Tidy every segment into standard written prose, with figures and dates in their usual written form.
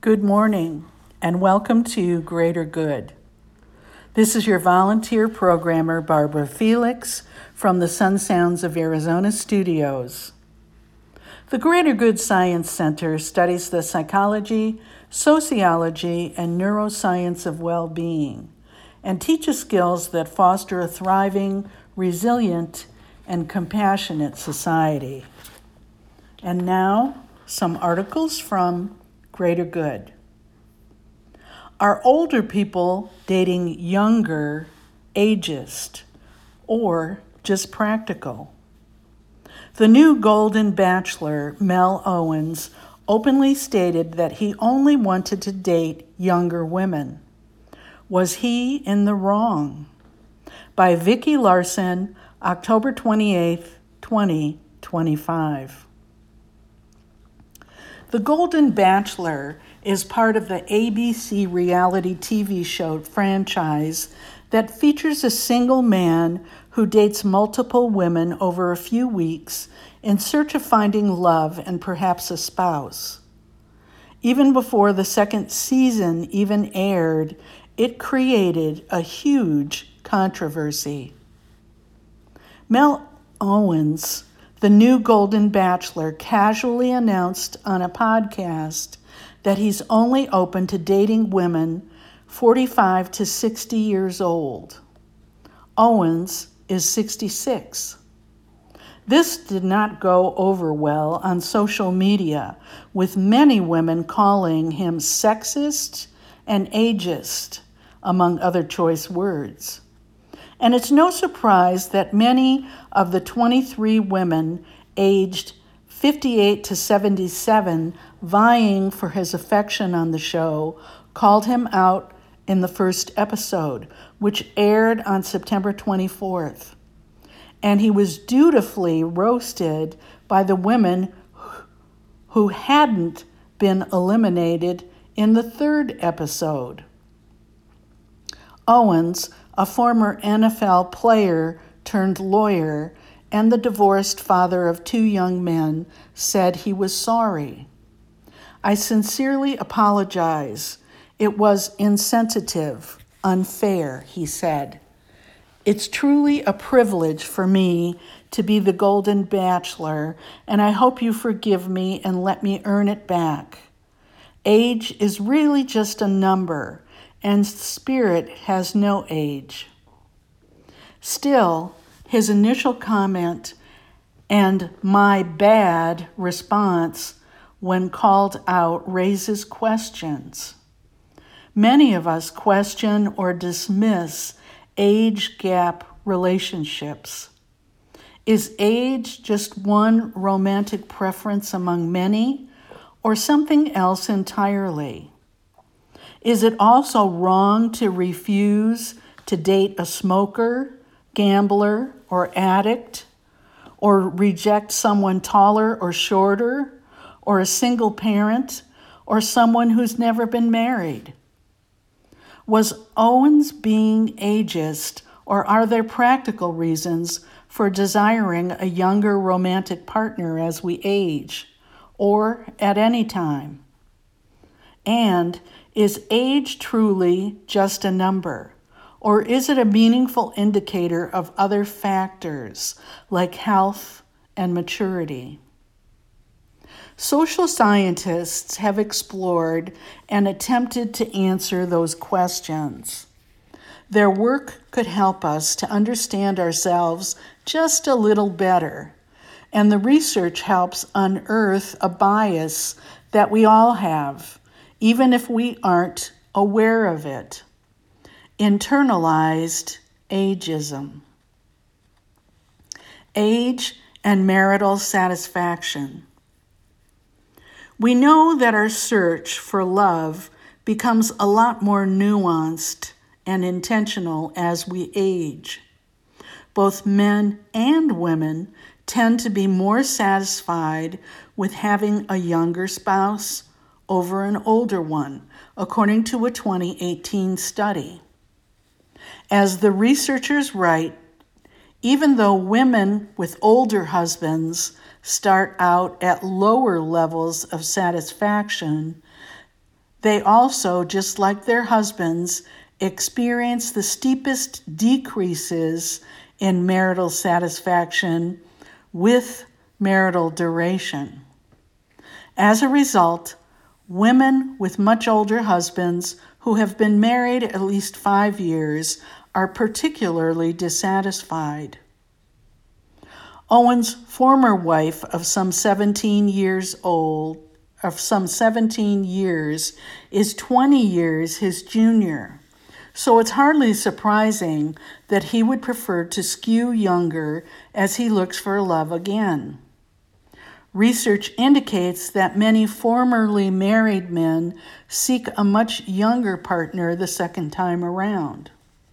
Good morning, and welcome to Greater Good. This is your volunteer programmer, Barbara Felix, from the Sun Sounds of Arizona studios. The Greater Good Science Center studies the psychology, sociology, and neuroscience of well-being, and teaches skills that foster a thriving, resilient, and compassionate society. And now, some articles from Greater Good. Are older people dating younger, ageist, or just practical? The new Golden Bachelor, Mel Owens, openly stated that he only wanted to date younger women. Was he in the wrong? By Vicki Larson, October 28, 2025. The Golden Bachelor is part of the ABC reality TV show franchise that features a single man who dates multiple women over a few weeks in search of finding love and perhaps a spouse. Even before the second season even aired, it created a huge controversy. Mel Owens, the new Golden Bachelor, casually announced on a podcast that he's only open to dating women 45 to 60 years old. Owens is 66. This did not go over well on social media, with many women calling him sexist and ageist, among other choice words. And it's no surprise that many of the 23 women aged 58 to 77 vying for his affection on the show called him out in the first episode, which aired on September 24th. And he was dutifully roasted by the women who hadn't been eliminated in the third episode. Owens, a former NFL player turned lawyer and the divorced father of two young men, said he was sorry. I sincerely apologize. It was insensitive, unfair, he said. It's truly a privilege for me to be the Golden Bachelor, and I hope you forgive me and let me earn it back. Age is really just a number, and spirit has no age. Still, his initial comment and my bad response when called out raises questions. Many of us question or dismiss age gap relationships. Is age just one romantic preference among many, or something else entirely? Is it also wrong to refuse to date a smoker, gambler, or addict, or reject someone taller or shorter, or a single parent, or someone who's never been married? Was Owens being ageist, or are there practical reasons for desiring a younger romantic partner as we age, or at any time? And is age truly just a number, or is it a meaningful indicator of other factors like health and maturity? Social scientists have explored and attempted to answer those questions. Their work could help us to understand ourselves just a little better, and the research helps unearth a bias that we all have, even if we aren't aware of it. Internalized ageism. Age and marital satisfaction. We know that our search for love becomes a lot more nuanced and intentional as we age. Both men and women tend to be more satisfied with having a younger spouse over an older one, according to a 2018 study. As the researchers write, even though women with older husbands start out at lower levels of satisfaction, They also, just like their husbands, experience the steepest decreases in marital satisfaction with marital duration. As a result, women with much older husbands who have been married at least 5 years are particularly dissatisfied. Owen's former wife of some 17 years is 20 years his junior. So it's hardly surprising that he would prefer to skew younger as he looks for love again. Research indicates that many formerly married men seek a much younger partner the second time around.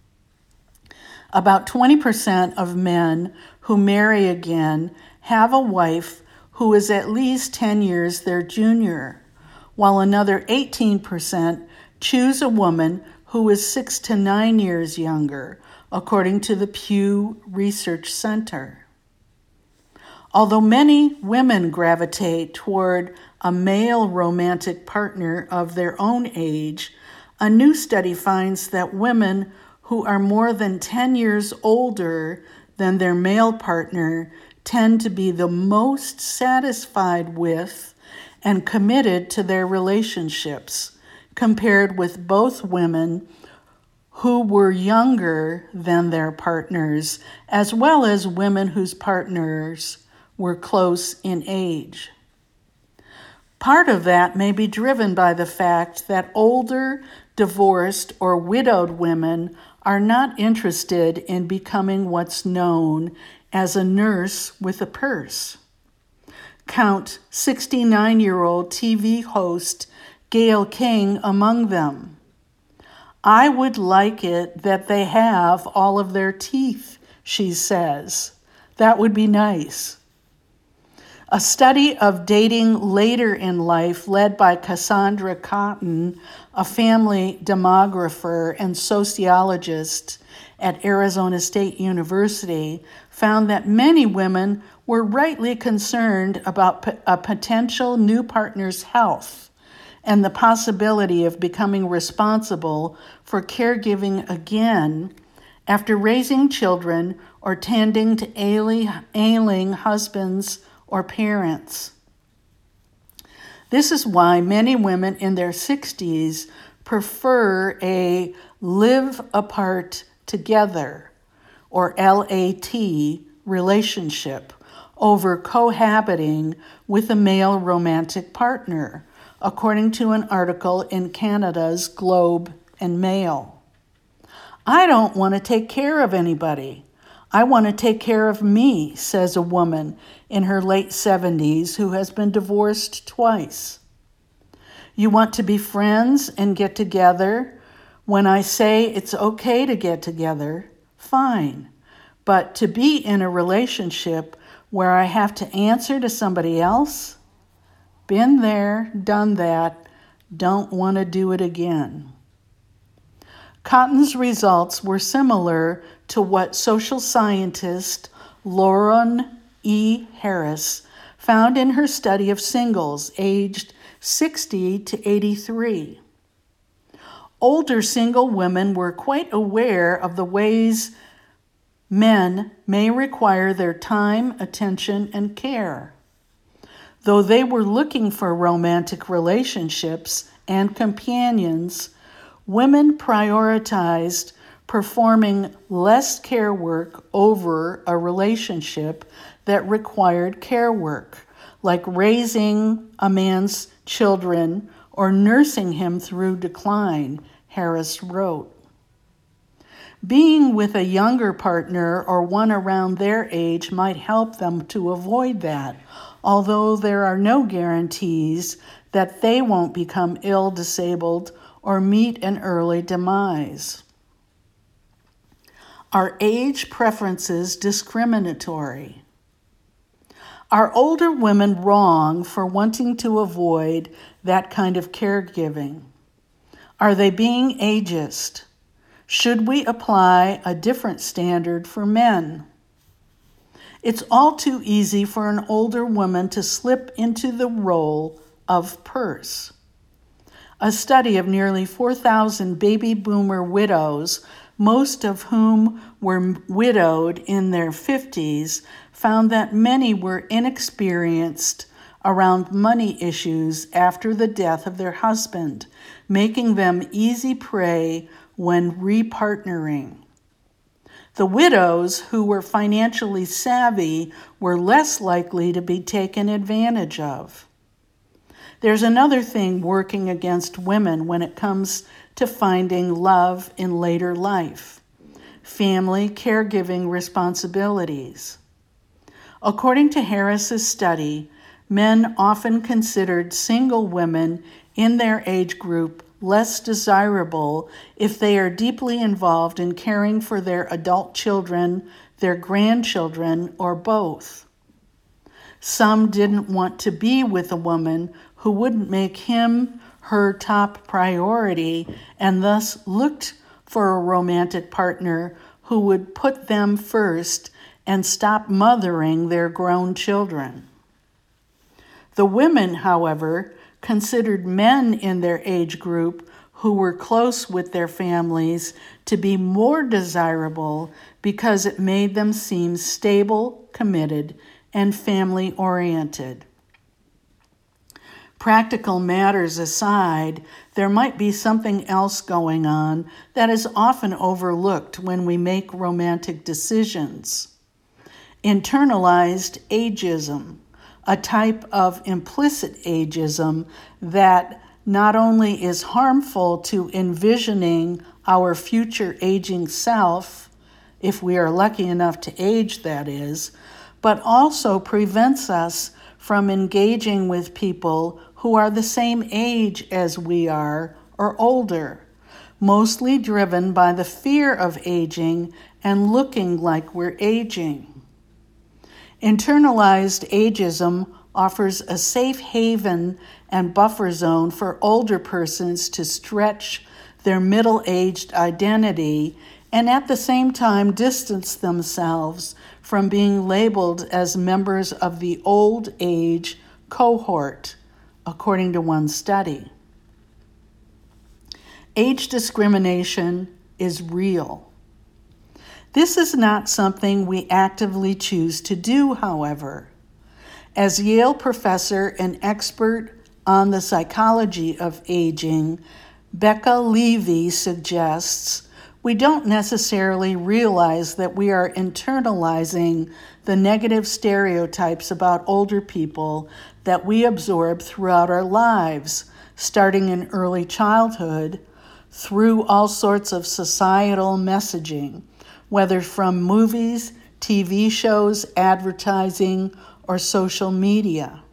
About 20% of men who marry again have a wife who is at least 10 years their junior, while another 18% choose a woman who is 6 to 9 years younger, according to the Pew Research Center. Although many women gravitate toward a male romantic partner of their own age, a new study finds that women who are more than 10 years older than their male partner tend to be the most satisfied with and committed to their relationships, compared with both women who were younger than their partners, as well as women whose partners were close in age. Part of that may be driven by the fact that older, divorced, or widowed women are not interested in becoming what's known as a nurse with a purse. Count 69-year-old TV host Gayle King among them. "I would like it that they have all of their teeth," she says. "That would be nice." A study of dating later in life led by Cassandra Cotton, a family demographer and sociologist at Arizona State University, found that many women were rightly concerned about a potential new partner's health and the possibility of becoming responsible for caregiving again after raising children or tending to ailing husbands or parents. This is why many women in their 60s prefer a live apart together, or LAT, relationship over cohabiting with a male romantic partner, according to an article in Canada's Globe and Mail. "I don't want to take care of anybody. I want to take care of me," says a woman in her late 70s who has been divorced twice. "You want to be friends and get together? When I say it's okay to get together, fine. But to be in a relationship where I have to answer to somebody else? Been there, done that, don't want to do it again." Cotton's results were similar to what social scientist Lauren E. Harris found in her study of singles aged 60 to 83. Older single women were quite aware of the ways men may require their time, attention, and care. Though they were looking for romantic relationships and companions, women prioritized performing less care work over a relationship that required care work, like raising a man's children or nursing him through decline, Harris wrote. Being with a younger partner or one around their age might help them to avoid that, although there are no guarantees that they won't become ill, disabled, or meet an early demise. Are age preferences discriminatory? Are older women wrong for wanting to avoid that kind of caregiving? Are they being ageist? Should we apply a different standard for men? It's all too easy for an older woman to slip into the role of purse. A study of nearly 4,000 baby boomer widows, most of whom were widowed in their 50s, found that many were inexperienced around money issues after the death of their husband, making them easy prey when repartnering. The widows who were financially savvy were less likely to be taken advantage of. There's another thing working against women when it comes to finding love in later life: family caregiving responsibilities. According to Harris's study, men often considered single women in their age group less desirable if they are deeply involved in caring for their adult children, their grandchildren, or both. Some didn't want to be with a woman who wouldn't make him her top priority, and thus looked for a romantic partner who would put them first and stop mothering their grown children. The women, however, considered men in their age group who were close with their families to be more desirable because it made them seem stable, committed, and family-oriented. Practical matters aside, there might be something else going on that is often overlooked when we make romantic decisions. Internalized ageism, a type of implicit ageism that not only is harmful to envisioning our future aging self, if we are lucky enough to age, that is, but also prevents us from engaging with people who are the same age as we are or older, mostly driven by the fear of aging and looking like we're aging. Internalized ageism offers a safe haven and buffer zone for older persons to stretch their middle-aged identity and at the same time distance themselves from being labeled as members of the old age cohort, according to one study. Age discrimination is real. This is not something we actively choose to do, however. As Yale professor and expert on the psychology of aging, Becca Levy suggests, we don't necessarily realize that we are internalizing the negative stereotypes about older people that we absorb throughout our lives, starting in early childhood, through all sorts of societal messaging, whether from movies, TV shows, advertising, or social media.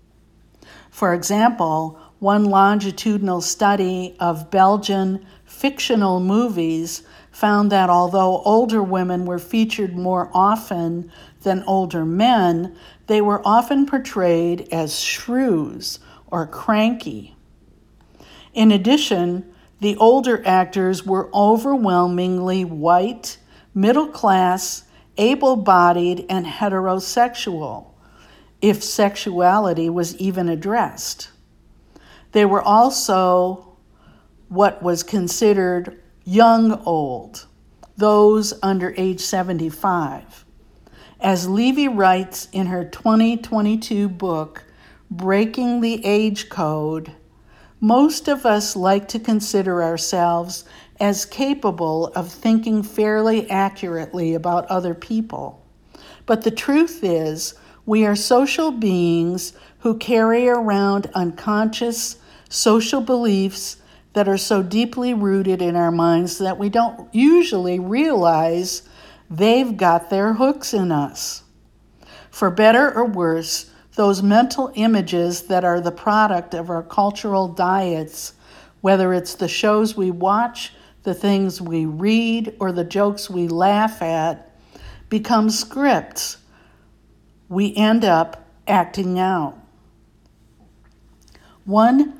For example, one longitudinal study of Belgian fictional movies found that although older women were featured more often than older men, they were often portrayed as shrews or cranky. In addition, the older actors were overwhelmingly white, middle-class, able-bodied, and heterosexual, if sexuality was even addressed. They were also what was considered young old, those under age 75. As Levy writes in her 2022 book, Breaking the Age Code, most of us like to consider ourselves as capable of thinking fairly accurately about other people. But the truth is, we are social beings who carry around unconscious social beliefs that are so deeply rooted in our minds that we don't usually realize they've got their hooks in us. For better or worse, those mental images that are the product of our cultural diets, whether it's the shows we watch, the things we read, or the jokes we laugh at, become scripts we end up acting out. One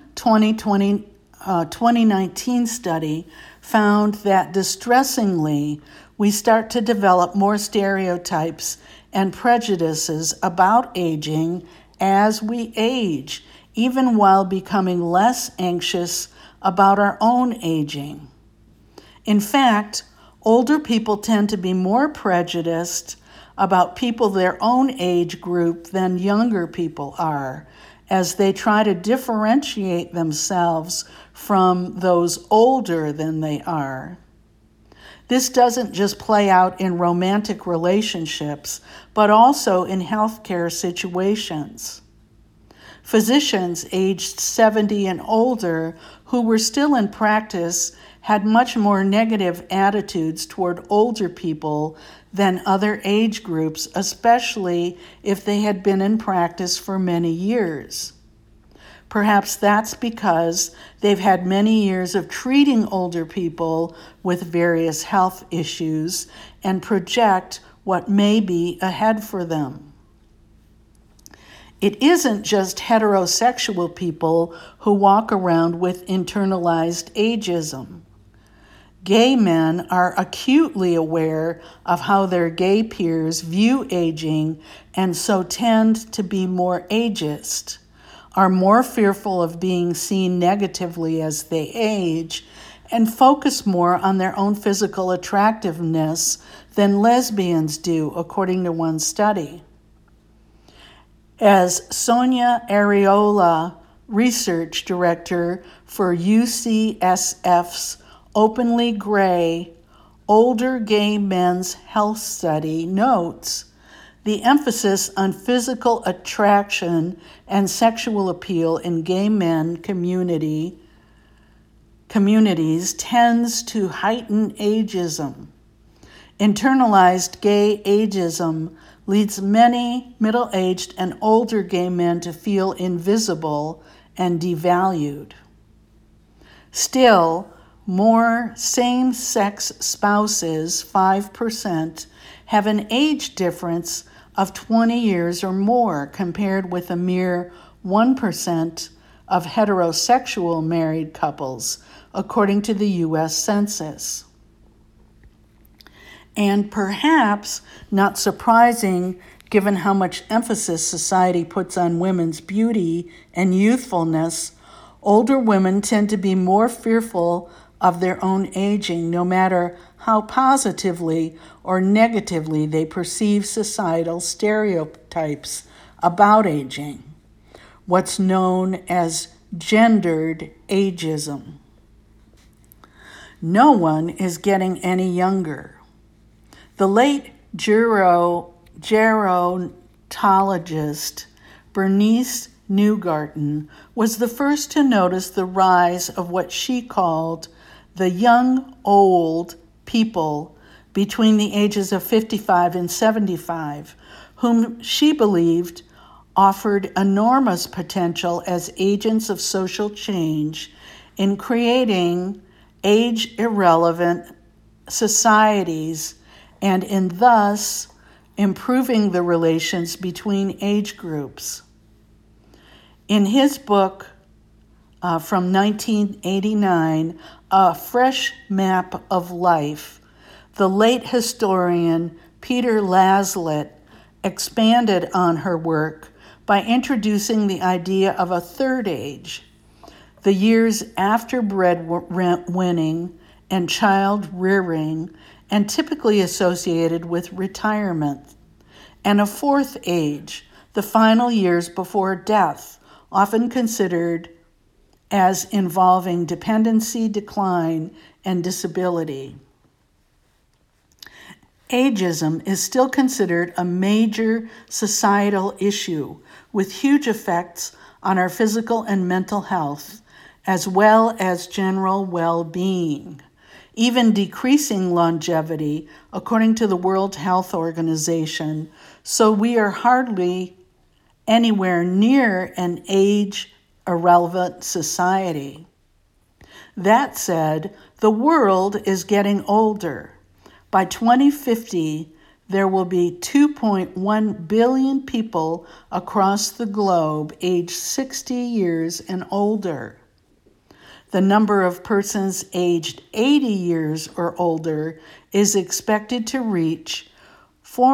2019 study found that distressingly, we start to develop more stereotypes and prejudices about aging as we age, even while becoming less anxious about our own aging. In fact, older people tend to be more prejudiced about people their own age group than younger people are, as they try to differentiate themselves from those older than they are. This doesn't just play out in romantic relationships, but also in healthcare situations. Physicians aged 70 and older who were still in practice had much more negative attitudes toward older people than other age groups, especially if they had been in practice for many years. Perhaps that's because they've had many years of treating older people with various health issues and project what may be ahead for them. It isn't just heterosexual people who walk around with internalized ageism. Gay men are acutely aware of how their gay peers view aging and so tend to be more ageist, are more fearful of being seen negatively as they age, and focus more on their own physical attractiveness than lesbians do, according to one study. As Sonia Areola, research director for UCSF's Openly Gay Older Gay Men's Health Study, notes, the emphasis on physical attraction and sexual appeal in gay men communities tends to heighten ageism. Internalized gay ageism leads many middle-aged and older gay men to feel invisible and devalued. Still, more same-sex spouses, 5%, have an age difference of 20 years or more, compared with a mere 1% of heterosexual married couples, according to the U.S. Census. And perhaps not surprising, given how much emphasis society puts on women's beauty and youthfulness, older women tend to be more fearful of their own aging, no matter how positively or negatively they perceive societal stereotypes about aging, what's known as gendered ageism. No one is getting any younger. The late gerontologist Bernice Neugarten was the first to notice the rise of what she called the young old people between the ages of 55 and 75, whom she believed offered enormous potential as agents of social change in creating age-irrelevant societies and in thus improving the relations between age groups. In his book from 1989, A Fresh Map of Life, the late historian Peter Laslett expanded on her work by introducing the idea of a third age, the years after breadwinning and child rearing, and typically associated with retirement, and a fourth age, the final years before death, often considered as involving dependency, decline, and disability. Ageism is still considered a major societal issue with huge effects on our physical and mental health, as well as general well-being, even decreasing longevity, according to the World Health Organization, so we are hardly anywhere near an age-irrelevant society. That said, the world is getting older. By 2050, there will be 2.1 billion people across the globe aged 60 years and older. The number of persons aged 80 years or older is expected to reach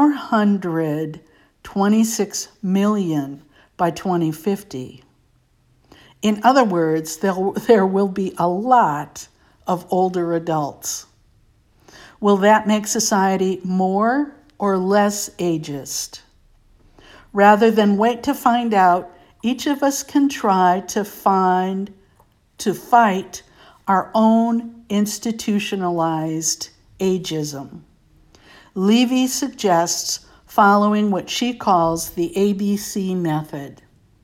426 million by 2050. In other words, there will be a lot of older adults. Will that make society more or less ageist? Rather than wait to find out, each of us can try to fight our own institutionalized ageism. Levy suggests following what she calls the ABC method.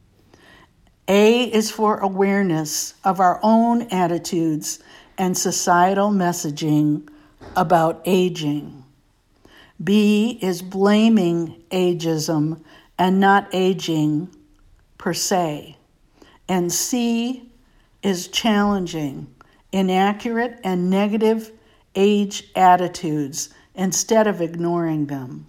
A is for awareness of our own attitudes and societal messaging about aging. B is blaming ageism and not aging per se. And C is challenging inaccurate and negative age attitudes instead of ignoring them.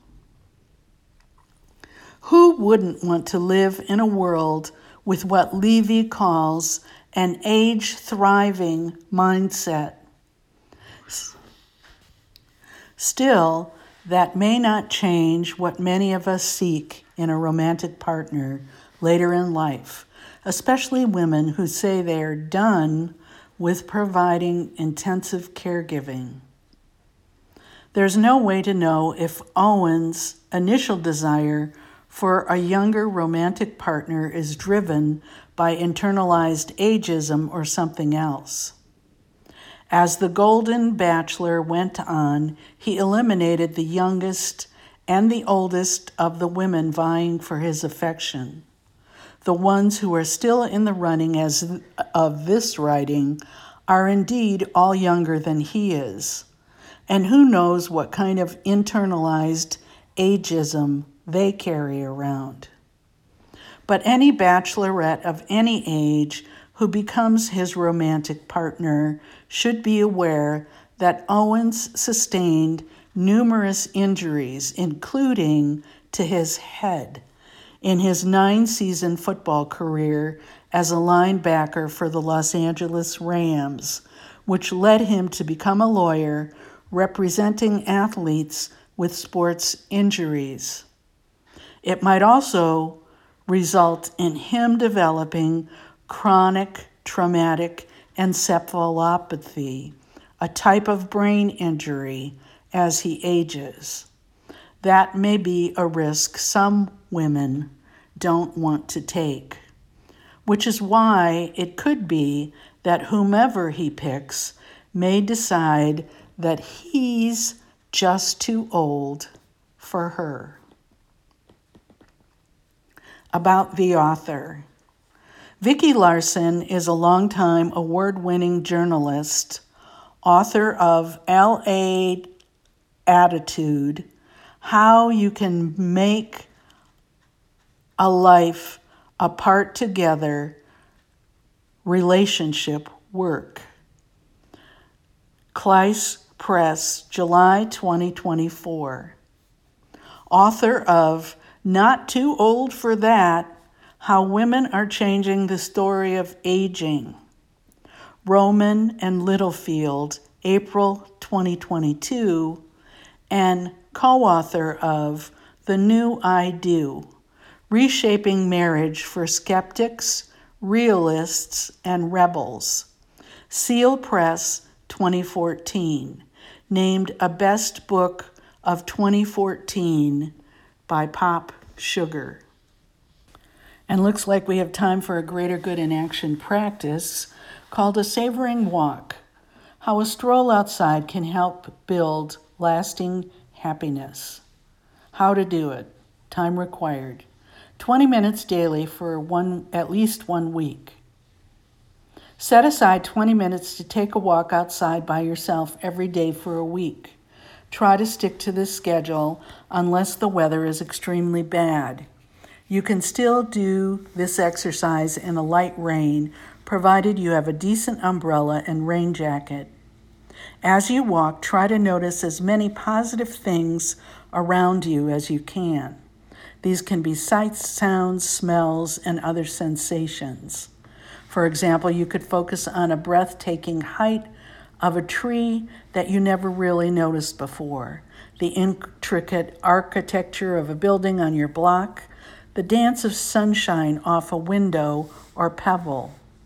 Who wouldn't want to live in a world with what Levy calls an age-thriving mindset? Still, that may not change what many of us seek in a romantic partner later in life, especially women who say they are done with providing intensive caregiving. There's no way to know if Owen's initial desire for a younger romantic partner is driven by internalized ageism or something else. As the Golden Bachelor went on, he eliminated the youngest and the oldest of the women vying for his affection. The ones who are still in the running as of this writing are indeed all younger than he is. And who knows what kind of internalized ageism they carry around. But any bachelorette of any age who becomes his romantic partner should be aware that Owens sustained numerous injuries, including to his head, in his 9-season football career as a linebacker for the Los Angeles Rams, which led him to become a lawyer representing athletes with sports injuries. It might also result in him developing chronic traumatic encephalopathy, a type of brain injury, as he ages. That may be a risk some women don't want to take, which is why it could be that whomever he picks may decide that he's just too old for her. About the author. Vicki Larson is a longtime award-winning journalist, author of L.A. Attitude, How You Can Make a Life Apart Together Relationship Work. Kleiss Press, July 2024. Author of Not Too Old for That, How Women Are Changing the Story of Aging. Rowman and Littlefield, April 2022, and co-author of The New I Do, Reshaping Marriage for Skeptics, Realists, and Rebels. Seal Press, 2014, named a best book of 2014 by Pop Sugar. And looks like we have time for a greater good in action practice called a savoring walk. How a stroll outside can help build lasting happiness. How to do it. Time required. 20 minutes daily for at least 1 week. Set aside 20 minutes to take a walk outside by yourself every day for a week. Try to stick to this schedule unless the weather is extremely bad. You can still do this exercise in a light rain, provided you have a decent umbrella and rain jacket. As you walk, try to notice as many positive things around you as you can. These can be sights, sounds, smells, and other sensations. For example, you could focus on a breathtaking height of a tree that you never really noticed before, the intricate architecture of a building on your block, the dance of sunshine off a window or pebble.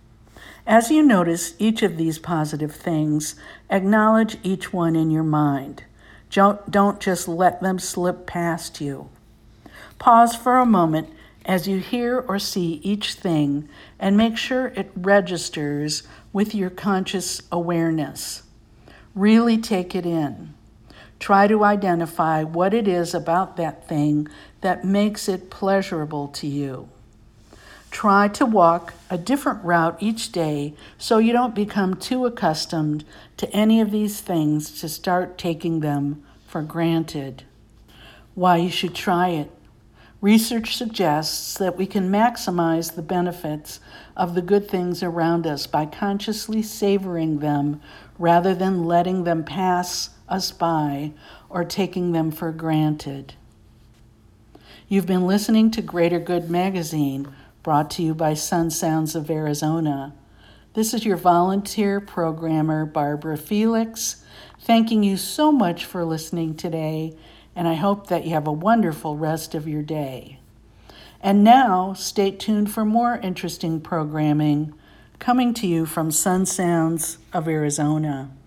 As you notice each of these positive things, acknowledge each one in your mind. Don't just let them slip past you. Pause for a moment as you hear or see each thing and make sure it registers with your conscious awareness. Really take it in. Try to identify what it is about that thing that makes it pleasurable to you. Try to walk a different route each day so you don't become too accustomed to any of these things to start taking them for granted. Why you should try it. Research suggests that we can maximize the benefits of the good things around us by consciously savoring them rather than letting them pass us by or taking them for granted. You've been listening to Greater Good Magazine, brought to you by Sun Sounds of Arizona. This is your volunteer programmer, Barbara Felix, thanking you so much for listening today, and I hope that you have a wonderful rest of your day. And now, stay tuned for more interesting programming coming to you from Sun Sounds of Arizona.